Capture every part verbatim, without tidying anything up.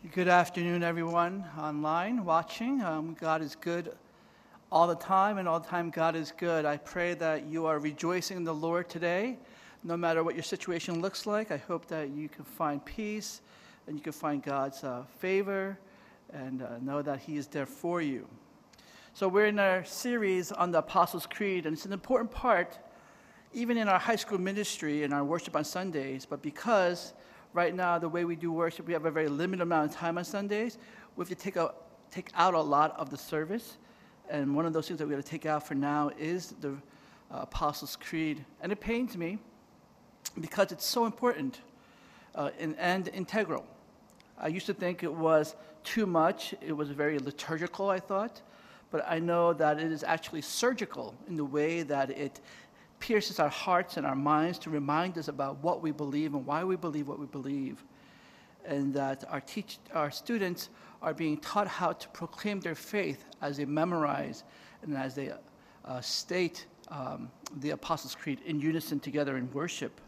Good afternoon, everyone online watching. Um, God is good all the time, and all the time God is good. I pray that you are rejoicing in the Lord today, no matter what your situation looks like. I hope that you can find peace and you can find God's uh, favor and uh, know that He is there for you. So we're in our series on the Apostles' Creed, and it's an important part, even in our high school ministry and our worship on Sundays, but because right now, the way we do worship, we have a very limited amount of time on Sundays. We have to take, a, take out a lot of the service. And one of those things that we have to take out for now is the uh, Apostles' Creed. And it pains me because it's so important uh, and, and integral. I used to think it was too much. It was very liturgical, I thought. But I know that it is actually surgical in the way that it pierces our hearts and our minds to remind us about what we believe and why we believe what we believe, and that our teach our students are being taught how to proclaim their faith as they memorize and as they uh, state um, the Apostles' Creed in unison together in worship.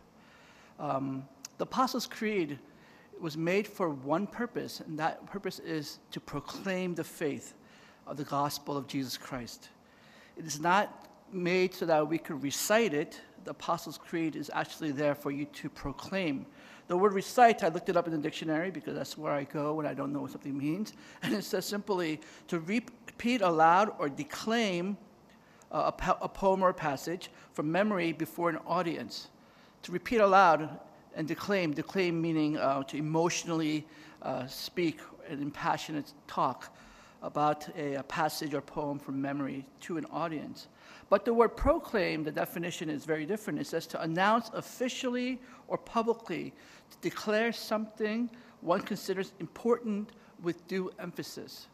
Um, the Apostles' Creed was made for one purpose, and that purpose is to proclaim the faith of the gospel of Jesus Christ. It is not made so that we could recite it. The Apostles' Creed is actually there for you to proclaim. The word recite, I looked it up in the dictionary because that's where I go when I don't know what something means. And it says simply to repeat aloud or declaim a, a poem or a passage from memory before an audience. To repeat aloud and declaim, declaim meaning uh, to emotionally uh, speak and impassionate talk about a, a passage or poem from memory to an audience. But the word proclaim, the definition is very different. It says to announce officially or publicly, to declare something one considers important with due emphasis.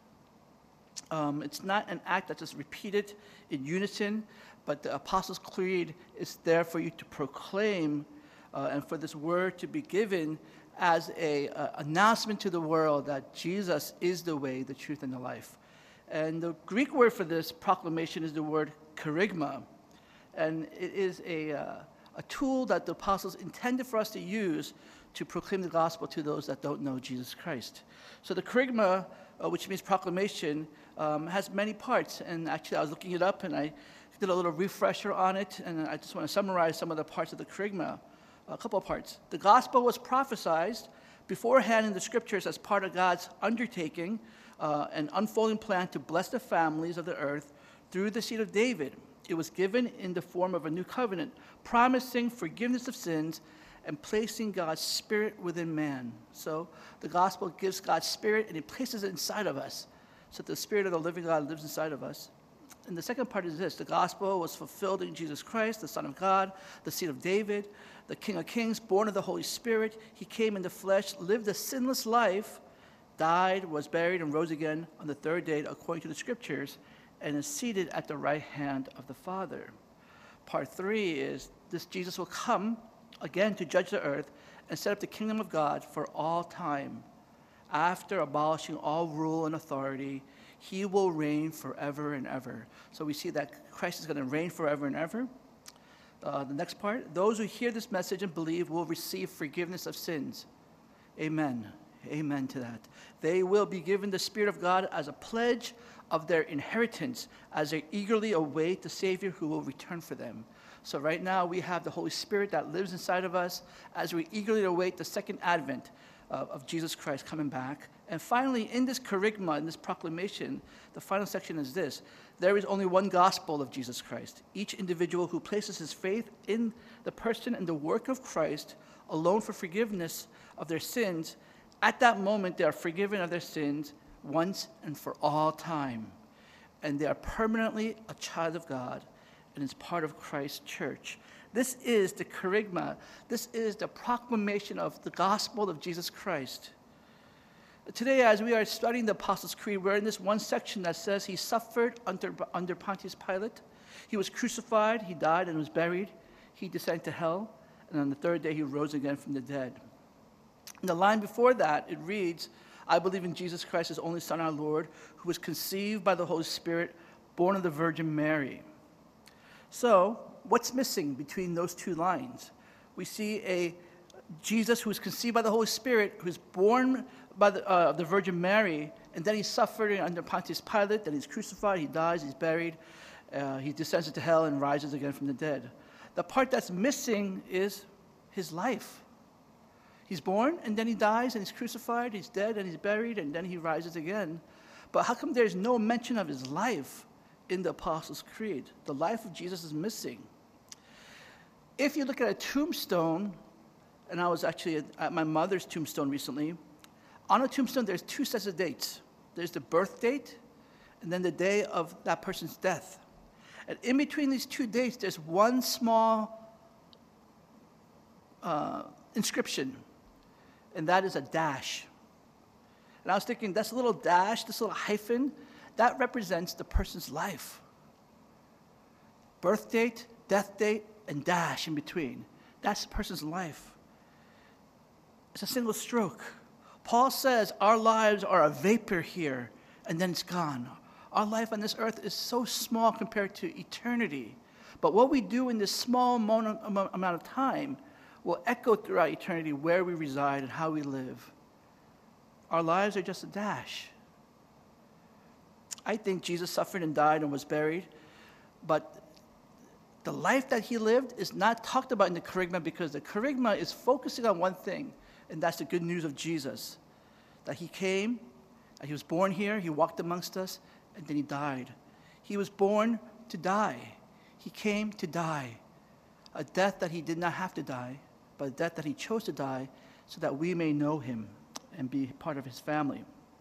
Um, it's not an act that's just repeated in unison, but the Apostles' Creed is there for you to proclaim uh, and for this word to be given as an announcement to the world that Jesus is the way, the truth, and the life. And the Greek word for this proclamation is the word kerygma, and it is a, uh, a tool that the apostles intended for us to use to proclaim the gospel to those that don't know Jesus Christ. So the kerygma, uh, which means proclamation, um, has many parts, and actually I was looking it up and I did a little refresher on it, and I just want to summarize some of the parts of the kerygma. A couple of parts. The gospel was prophesied beforehand in the scriptures as part of God's undertaking, uh, an unfolding plan to bless the families of the earth through the seed of David. It was given in the form of a new covenant, promising forgiveness of sins and placing God's Spirit within man. So the gospel gives God's Spirit and He places it inside of us, so that the Spirit of the living God lives inside of us. And the second part is this: the gospel was fulfilled in Jesus Christ, the Son of God, the seed of David, the King of Kings, born of the Holy Spirit. He came in the flesh, lived a sinless life, died, was buried, and rose again on the third day according to the scriptures, and is seated at the right hand of the Father. Part three is this: Jesus will come again to judge the earth and set up the kingdom of God for all time. After abolishing all rule and authority, He will reign forever and ever. So we see that Christ is going to reign forever and ever. Uh, the next part: those who hear this message and believe will receive forgiveness of sins. Amen. Amen to that. They will be given the Spirit of God as a pledge of their inheritance as they eagerly await the Savior who will return for them. So right now we have the Holy Spirit that lives inside of us as we eagerly await the second advent uh, of Jesus Christ coming back. And finally, in this kerygma, in this proclamation, the final section is this: there is only one gospel of Jesus Christ. Each individual who places his faith in the person and the work of Christ alone for forgiveness of their sins, at that moment they are forgiven of their sins once and for all time. And they are permanently a child of God and is part of Christ's church. This is the kerygma. This is the proclamation of the gospel of Jesus Christ. Today, as we are studying the Apostles' Creed, we're in this one section that says He suffered under, under Pontius Pilate. He was crucified, He died and was buried. He descended to hell, and on the third day He rose again from the dead. In the line before that, it reads, I believe in Jesus Christ, His only Son, our Lord, who was conceived by the Holy Spirit, born of the Virgin Mary. So, what's missing between those two lines? We see a Jesus who was conceived by the Holy Spirit, who was born by the, uh, the Virgin Mary, and then he suffered under Pontius Pilate, then he's crucified, he dies, he's buried, uh, he descends into hell and rises again from the dead. The part that's missing is his life. He's born, and then he dies, and he's crucified, he's dead, and he's buried, and then he rises again. But how come there's no mention of his life in the Apostles' Creed? The life of Jesus is missing. If you look at a tombstone, and I was actually at, at my mother's tombstone recently, on a tombstone there's two sets of dates. There's the birth date, and then the day of that person's death. And in between these two dates, there's one small uh, inscription, and that is a dash. And I was thinking, this little dash, this little hyphen, that represents the person's life. Birth date, death date, and dash in between. That's the person's life. It's a single stroke. Paul says our lives are a vapor here, and then it's gone. Our life on this earth is so small compared to eternity. But what we do in this small amount of time will echo throughout eternity where we reside and how we live. Our lives are just a dash. I think Jesus suffered and died and was buried, but the life that he lived is not talked about in the Kerygma because the Kerygma is focusing on one thing, and that's the good news of Jesus. That he came, that he was born here, he walked amongst us, and then he died. He was born to die. He came to die. A death that he did not have to die, but a death that he chose to die so that we may know him and be part of his family.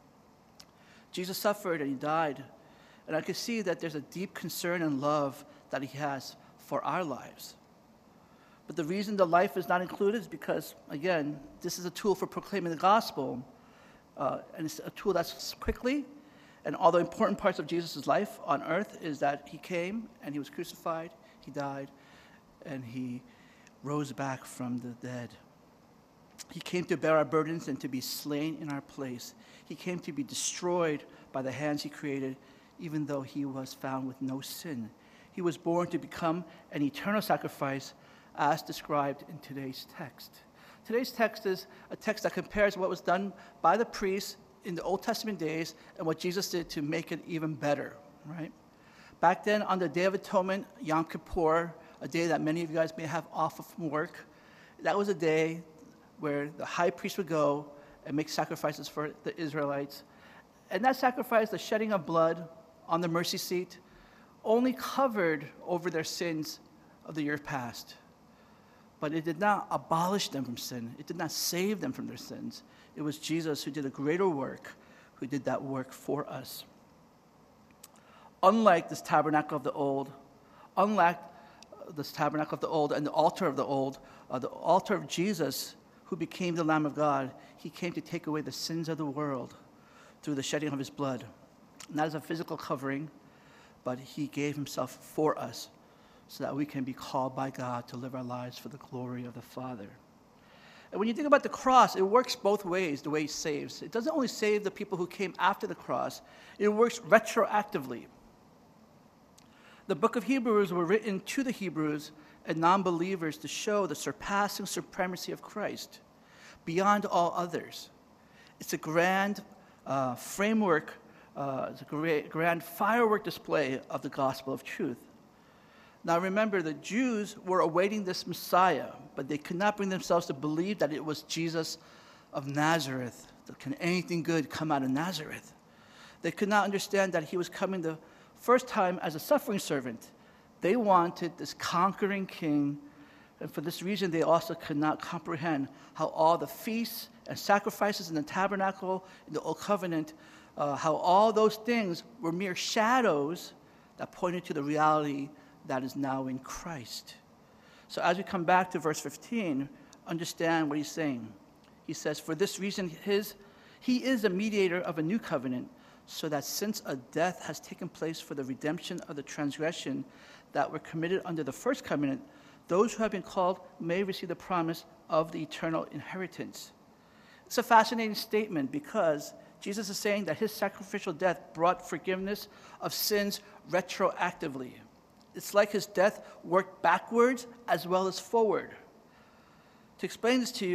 Jesus suffered and he died. And I can see that there's a deep concern and love that he has for our lives. But the reason the life is not included is because, again, this is a tool for proclaiming the gospel. Uh, and it's a tool that's quickly, and all the important parts of Jesus' life on earth is that he came and he was crucified, he died, and he rose back from the dead. He came to bear our burdens and to be slain in our place. He came to be destroyed by the hands he created, even though he was found with no sin. He was born to become an eternal sacrifice as described in today's text. Today's text is a text that compares what was done by the priests in the Old Testament days and what Jesus did to make it even better, right? Back then, on the Day of Atonement, Yom Kippur, a day that many of you guys may have off from work, that was a day where the high priest would go and make sacrifices for the Israelites. And that sacrifice, the shedding of blood on the mercy seat, only covered over their sins of the year past. But it did not abolish them from sin. It did not save them from their sins. It was Jesus who did a greater work, who did that work for us. Unlike this tabernacle of the old, unlike this tabernacle of the old and the altar of the old, uh, the altar of Jesus, who became the Lamb of God, he came to take away the sins of the world through the shedding of his blood. Not as a physical covering, but he gave himself for us so that we can be called by God to live our lives for the glory of the Father. And when you think about the cross, it works both ways, the way he saves. It doesn't only save the people who came after the cross, it works retroactively. The book of Hebrews were written to the Hebrews and non-believers to show the surpassing supremacy of Christ beyond all others. It's a grand uh, framework, uh, it's a great, grand firework display of the gospel of truth. Now remember, the Jews were awaiting this Messiah, but they could not bring themselves to believe that it was Jesus of Nazareth. Can anything good come out of Nazareth? They could not understand that he was coming the first time as a suffering servant. They wanted this conquering king, and for this reason they also could not comprehend how all the feasts and sacrifices in the tabernacle, in the Old Covenant, uh, how all those things were mere shadows that pointed to the reality that is now in Christ. So as we come back to verse fifteen, understand what he's saying. He says, for this reason, his, he is a mediator of a new covenant, so that since a death has taken place for the redemption of the transgression that were committed under the first covenant, those who have been called may receive the promise of the eternal inheritance. It's a fascinating statement because Jesus is saying that his sacrificial death brought forgiveness of sins retroactively. It's like his death worked backwards as well as forward. To explain this to you,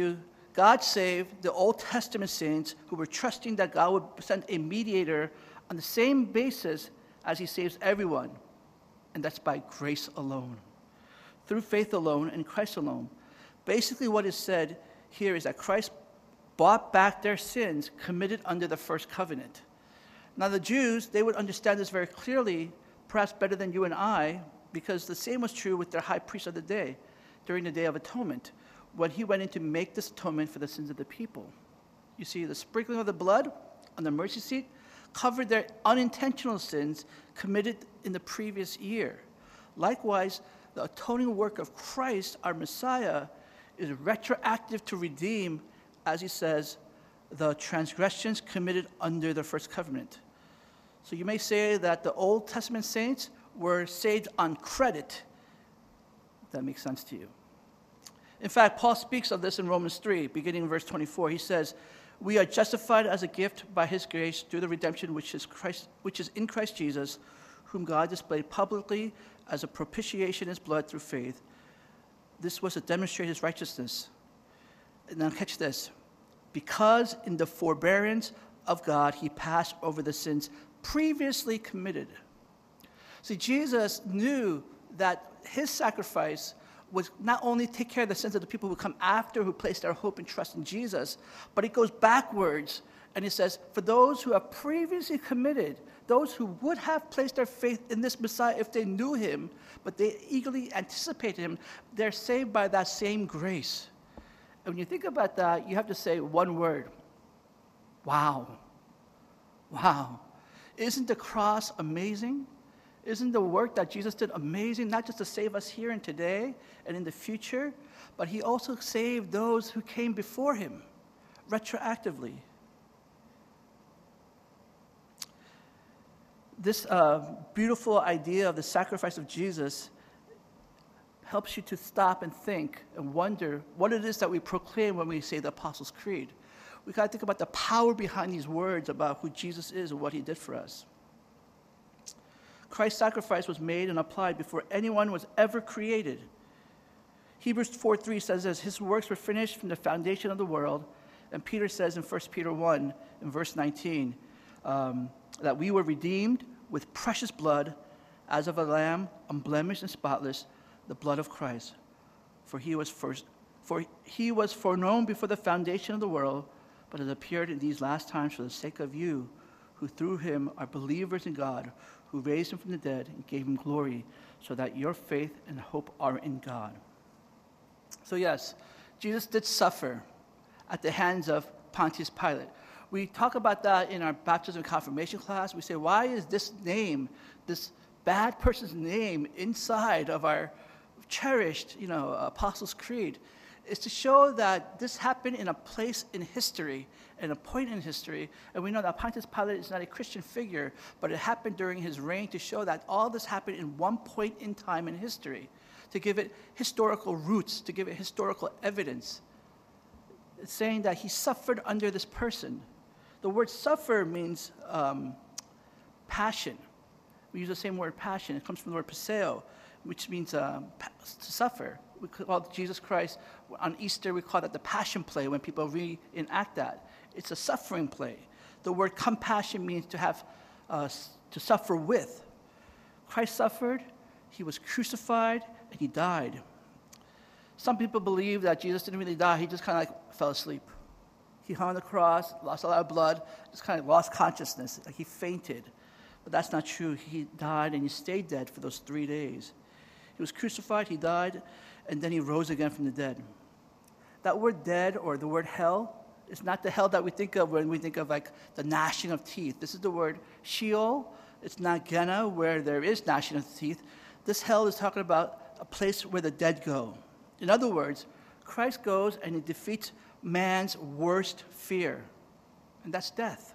God saved the Old Testament saints who were trusting that God would send a mediator on the same basis as he saves everyone, and that's by grace alone, through faith alone and Christ alone. Basically what is said here is that Christ bought back their sins committed under the first covenant. Now the Jews, they would understand this very clearly, perhaps better than you and I, because the same was true with their high priest of the day during the Day of Atonement, when he went in to make this atonement for the sins of the people. You see, the sprinkling of the blood on the mercy seat covered their unintentional sins committed in the previous year. Likewise, the atoning work of Christ, our Messiah, is retroactive to redeem, as he says, the transgressions committed under the first covenant. So you may say that the Old Testament saints were saved on credit. If that makes sense to you. In fact, Paul speaks of this in Romans three, beginning in verse twenty-four. He says, "We are justified as a gift by his grace through the redemption which is Christ, which is in Christ Jesus, whom God displayed publicly as a propitiation in his blood through faith. This was to demonstrate his righteousness." And now catch this. "Because in the forbearance of God, he passed over the sins previously committed." See, Jesus knew that his sacrifice would not only take care of the sins of the people who come after, who place their hope and trust in Jesus, but it goes backwards, and it says, for those who have previously committed, those who would have placed their faith in this Messiah if they knew him, but they eagerly anticipated him, they're saved by that same grace. And when you think about that, you have to say one word: wow. Wow. Isn't the cross amazing? Isn't the work that Jesus did amazing, not just to save us here and today and in the future, but he also saved those who came before him retroactively. This uh, beautiful idea of the sacrifice of Jesus helps you to stop and think and wonder what it is that we proclaim when we say the Apostles' Creed. We've got to think about the power behind these words about who Jesus is and what he did for us. Christ's sacrifice was made and applied before anyone was ever created. Hebrews four three says this, his works were finished from the foundation of the world. And Peter says in First Peter one, in verse nineteen, um, that we were redeemed with precious blood, as of a lamb, unblemished and spotless, the blood of Christ. For he was first, for he was foreknown before the foundation of the world, but has appeared in these last times for the sake of you, who through him are believers in God, who raised him from the dead and gave him glory, so that your faith and hope are in God. So yes, Jesus did suffer at the hands of Pontius Pilate. We talk about that in our baptism and confirmation class. We say, why is this name, this bad person's name, inside of our cherished, you know, Apostles' Creed? It's to show that this happened in a place in history, and a point in history, and we know that Pontius Pilate is not a Christian figure, but it happened during his reign to show that all this happened in one point in time in history, to give it historical roots, to give it historical evidence. It's saying that he suffered under this person. The word suffer means um, passion. We use the same word passion. It comes from the word paseo, which means um, to suffer. We call Jesus Christ, on Easter, we call that the passion play when people reenact that. It's a suffering play. The word compassion means to have, uh, to suffer with. Christ suffered, he was crucified, and he died. Some people believe that Jesus didn't really die, he just kind of like fell asleep. He hung on the cross, lost a lot of blood, just kind of lost consciousness, like he fainted. But that's not true. He died and he stayed dead for those three days. He was crucified, he died, and then he rose again from the dead. That word dead, or the word hell, is not the hell that we think of when we think of like the gnashing of teeth. This is the word Sheol. It's not Gehenna, where there is gnashing of teeth. This hell is talking about a place where the dead go. In other words, Christ goes and he defeats man's worst fear, and that's death.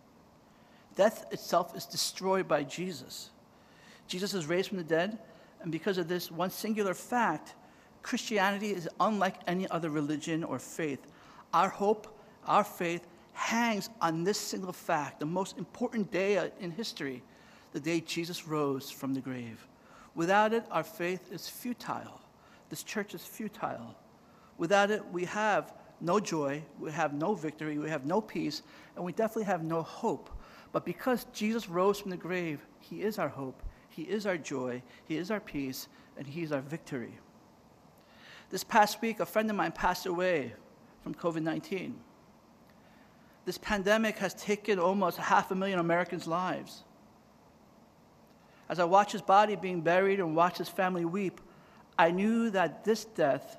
Death itself is destroyed by Jesus. Jesus is raised from the dead, and because of this one singular fact, Christianity is unlike any other religion or faith. Our hope, our faith, hangs on this single fact, the most important day in history, the day Jesus rose from the grave. Without it, our faith is futile. This church is futile. Without it, we have no joy, we have no victory, we have no peace, and we definitely have no hope. But because Jesus rose from the grave, he is our hope, he is our joy, he is our peace, and he is our victory. This past week, a friend of mine passed away from covid nineteen. This pandemic has taken almost half a million Americans' lives. As I watched his body being buried and watched his family weep, I knew that this death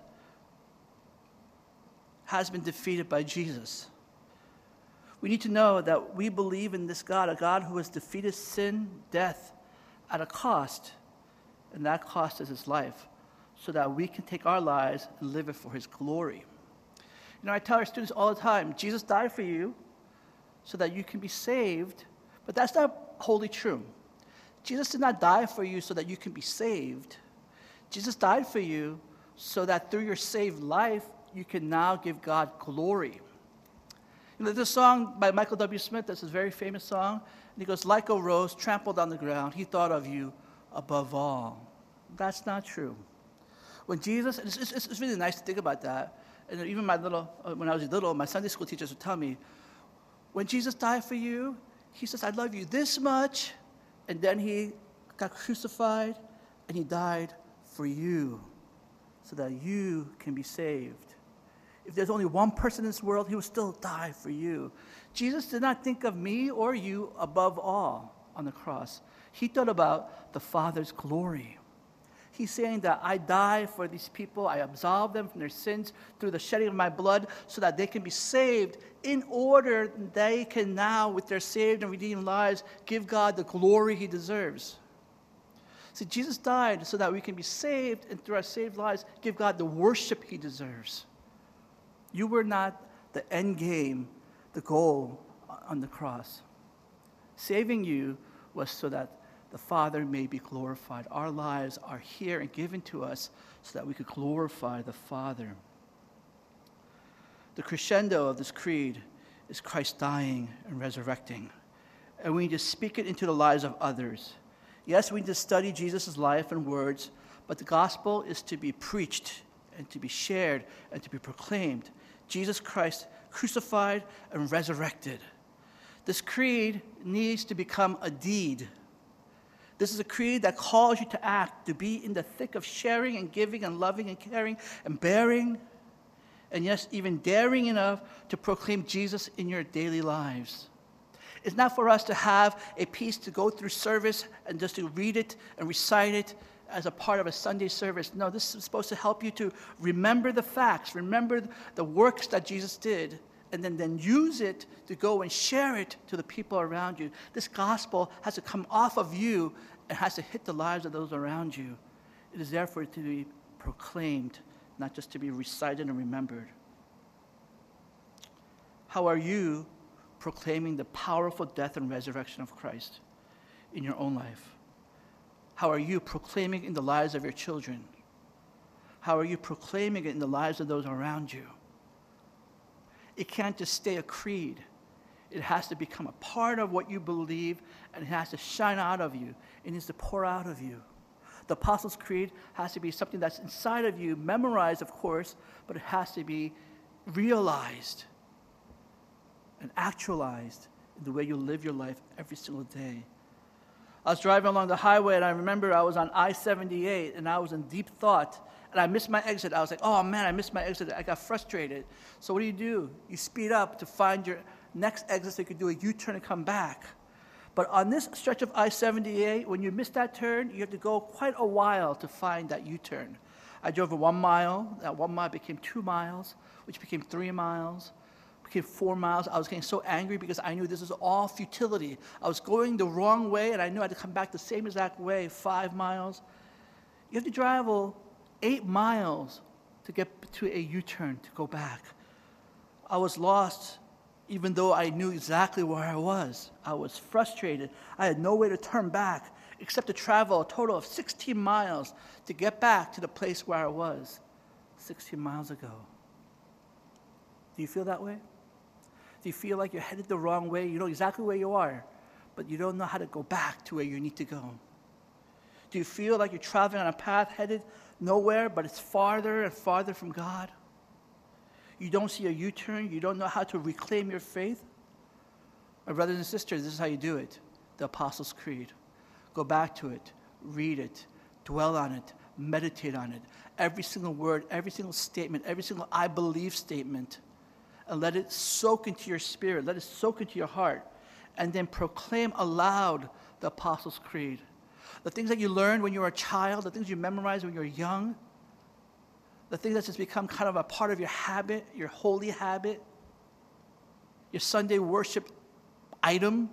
has been defeated by Jesus. We need to know that we believe in this God, a God who has defeated sin, death, at a cost, and that cost is his life, so that we can take our lives and live it for his glory. You know, I tell our students all the time, Jesus died for you so that you can be saved, but that's not wholly true. Jesus did not die for you so that you can be saved. Jesus died for you so that through your saved life, you can now give God glory. You know, there's a song by Michael W. Smith that's a very famous song, and he goes, like a rose trampled on the ground, he thought of you above all. That's not true. When Jesus, it's, it's, it's really nice to think about that. And even my little, when I was little, my Sunday school teachers would tell me, when Jesus died for you, he says, I love you this much. And then he got crucified and he died for you so that you can be saved. If there's only one person in this world, he would still die for you. Jesus did not think of me or you above all on the cross. He thought about the Father's glory. He's saying that I die for these people, I absolve them from their sins through the shedding of my blood so that they can be saved in order they can now, with their saved and redeemed lives, give God the glory he deserves. See, Jesus died so that we can be saved and through our saved lives, give God the worship he deserves. You were not the end game, the goal on the cross. Saving you was so that the Father may be glorified. Our lives are here and given to us so that we could glorify the Father. The crescendo of this creed is Christ dying and resurrecting. And we need to speak it into the lives of others. Yes, we need to study Jesus' life and words, but the gospel is to be preached and to be shared and to be proclaimed. Jesus Christ crucified and resurrected. This creed needs to become a deed. This is a creed that calls you to act, to be in the thick of sharing and giving and loving and caring and bearing, and yes, even daring enough to proclaim Jesus in your daily lives. It's not for us to have a piece to go through service and just to read it and recite it as a part of a Sunday service. No, this is supposed to help you to remember the facts, remember the works that Jesus did, and then, then use it to go and share it to the people around you. This gospel has to come off of you and has to hit the lives of those around you. It is therefore to be proclaimed, not just to be recited and remembered. How are you proclaiming the powerful death and resurrection of Christ in your own life? How are you proclaiming it in the lives of your children? How are you proclaiming it in the lives of those around you? It can't just stay a creed. It has to become a part of what you believe, and it has to shine out of you. It needs to pour out of you. The Apostles' Creed has to be something that's inside of you, memorized, of course, but it has to be realized and actualized in the way you live your life every single day. I was driving along the highway, and I remember I was on I seventy-eight, and I was in deep thought, and I missed my exit. I was like, oh, man, I missed my exit. I got frustrated. So what do you do? You speed up to find your next exit so you can do a U-turn and come back. But on this stretch of I seventy-eight, when you miss that turn, you have to go quite a while to find that U-turn. I drove for one mile. That one mile became two miles, which became three miles. Became four miles. I was getting so angry because I knew this was all futility. I was going the wrong way, and I knew I had to come back the same exact way, five miles. You have to travel eight miles to get to a U-turn to go back. I was lost, even though I knew exactly where I was. I was frustrated. I had no way to turn back except to travel a total of sixteen miles to get back to the place where I was sixteen miles ago. Do you feel that way? Do you feel like you're headed the wrong way? You know exactly where you are, but you don't know how to go back to where you need to go. Do you feel like you're traveling on a path headed nowhere, but it's farther and farther from God? You don't see a U-turn. You don't know how to reclaim your faith. My brothers and sisters, this is how you do it. The Apostles' Creed. Go back to it. Read it. Dwell on it. Meditate on it. Every single word, every single statement, every single I believe statement. And let it soak into your spirit. Let it soak into your heart. And then proclaim aloud the Apostles' Creed. The things that you learned when you were a child, the things you memorized when you were young, the thing that's just become kind of a part of your habit, your holy habit, your Sunday worship item.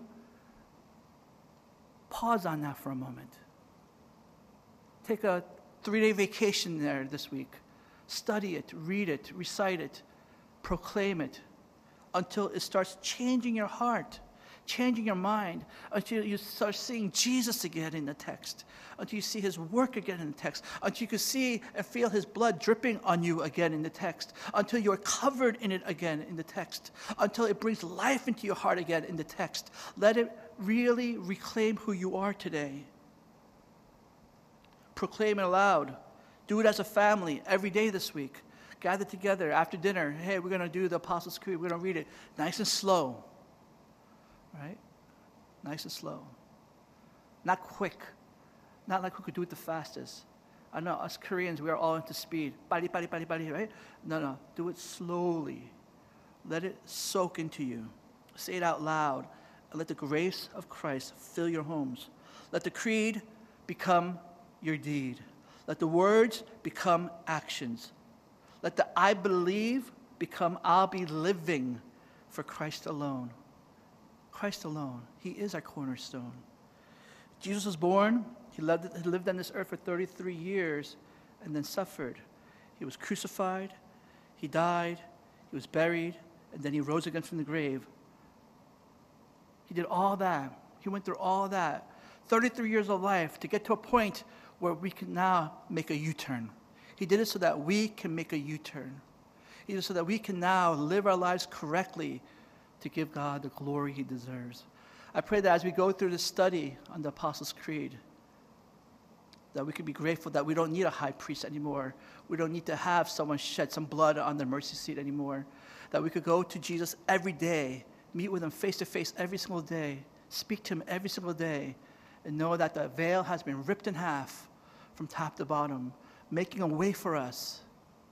Pause on that for a moment. Take a three-day vacation there this week. Study it, read it, recite it, proclaim it until it starts changing your heart, changing your mind, until you start seeing Jesus again in the text, until you see his work again in the text, until you can see and feel his blood dripping on you again in the text, until you're covered in it again in the text, until it brings life into your heart again in the text. Let it really reclaim who you are today. Proclaim it aloud. Do it as a family every day this week. Gather together after dinner. Hey, we're going to do the Apostles' Creed. We're going to read it nice and slow. Right? Nice and slow. Not quick. Not like who could do it the fastest. I know us Koreans, we are all into speed. Bari, bari, bari, bari, right? No, no. Do it slowly. Let it soak into you. Say it out loud. And let the grace of Christ fill your homes. Let the creed become your deed. Let the words become actions. Let the I believe become I'll be living for Christ alone. Christ alone. He is our cornerstone. Jesus was born. He lived, he lived on this earth for thirty-three years and then suffered. He was crucified. He died. He was buried. And then he rose again from the grave. He did all that. He went through all that. thirty-three years of life to get to a point where we can now make a U-turn. He did it so that we can make a U-turn. He did it so that we can now live our lives correctly to give God the glory he deserves. I pray that as we go through this study on the Apostles' Creed, that we can be grateful that we don't need a high priest anymore. We don't need to have someone shed some blood on the mercy seat anymore. That we could go to Jesus every day, meet with him face to face every single day, speak to him every single day, and know that the veil has been ripped in half from top to bottom, making a way for us.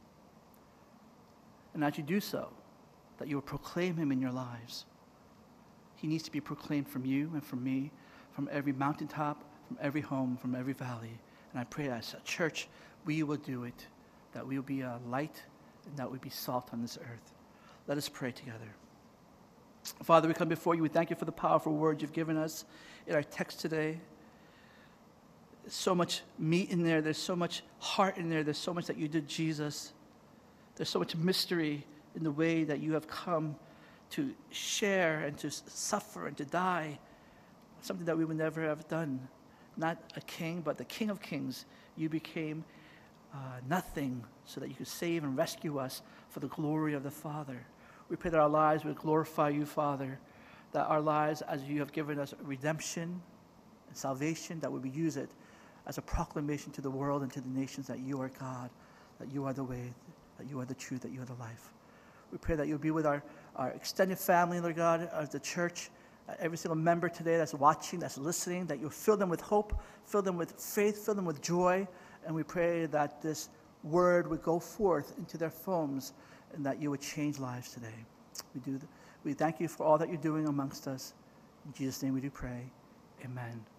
And as you do so, that you will proclaim him in your lives. He needs to be proclaimed from you and from me, from every mountaintop, from every home, from every valley. And I pray as a church, we will do it, that we will be a light and that we be salt on this earth. Let us pray together. Father, we come before you. We thank you for the powerful words you've given us in our text today. There's so much meat in there. There's so much heart in there. There's so much that you did, Jesus. There's so much mystery in the way that you have come to share and to suffer and to die. Something that we would never have done. Not a king, but the King of Kings. You became uh, nothing so that you could save and rescue us for the glory of the Father. We pray that our lives would glorify you, Father, that our lives, as you have given us redemption and salvation, that we would use it as a proclamation to the world and to the nations that you are God, that you are the way, that you are the truth, that you are the life. We pray that you'll be with our, our extended family, Lord God, of the church, uh, every single member today that's watching, that's listening, that you'll fill them with hope, fill them with faith, fill them with joy, and we pray that this word would go forth into their homes and that you would change lives today. We do. Th- we thank you for all that you're doing amongst us. In Jesus' name we do pray. Amen.